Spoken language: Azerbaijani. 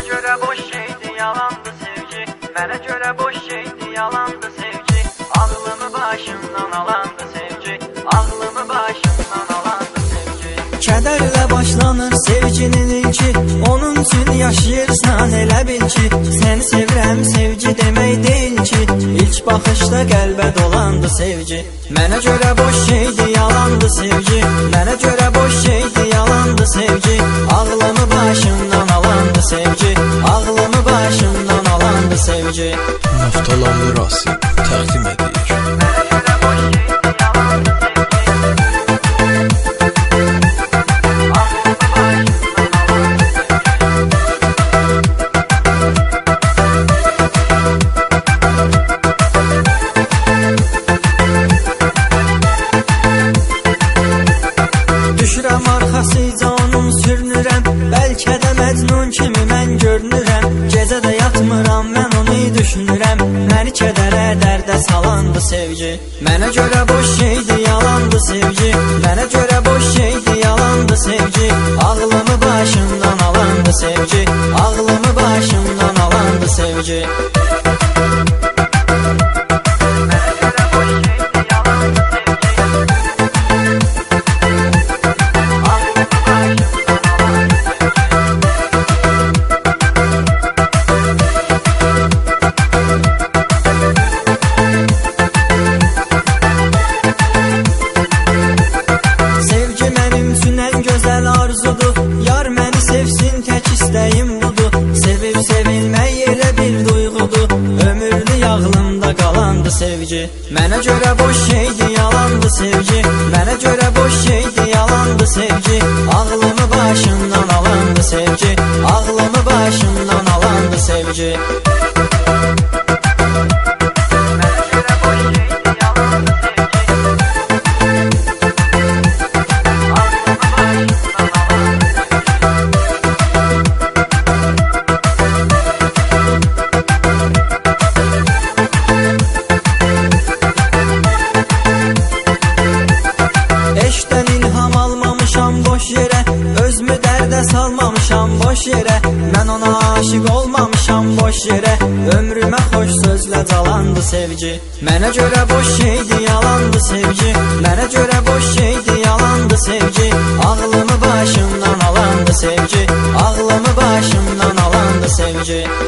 göre boş şeydi, yalandı sevgi. Mənə göre boş şeydi, yalandı sevgi. Ağlımı başımdan alandı sevgi. Ağlımı başımdan alandı sevgi. Kədərlə başlanır sevginin ilki, onun üçün yaşayırsan elə bil ki, səni sevirəm sevgi demək deyil ki, ilk baxışda qəlbə dolandı sevgi. Mənə görə boş şeydi, yalandı sevgi. Mənə görə boş şeydi, yalandı sevgi. Ağlımı başımdan alandı sevgi. Ağlımı başımdan alandı sevgi. Naftalanlı Rasim təqdim edir. Düşürəm arxasıca onun sürünürəm, bəlkə də Məcnun kimi mən görünürəm. Gecə də yatmıram, mən onu düşünürəm, məni kədərə, dərdə salandı sevgi. Mənə görə boş şeydi, yalandı sevgi. Mənə görə boş şeydi, yalandı sevgi. Ağlımı başımdan alandı sevgi. Ağlımı başımdan alandı sevgi. Yar məni sevsin, tək istəyim budur. Sevib sevilmək elə bir duyğudur. Ömürlük ağlımda qalandı sevgi. Mənə görə boş şeydi, yalandı sevgi. Mənə görə boş şeydi, yalandı sevgi. Ağlımı başımdan alandı sevgi. Ağlımı başımdan alandı sevgi. Eşqdən ilham almamışam boş yerə, özümü dərdə salmamışam boş yerə. Mən ona aşiq olmamışam boş yerə, ömrümə xoş sözlə calandı sevgi. Mənə görə boş şeydi, yalandı sevgi. Mənə görə boş şeydi, yalandı sevgi. Ağlımı başımdan alandı sevgi. Ağlımı başımdan alandı sevgi.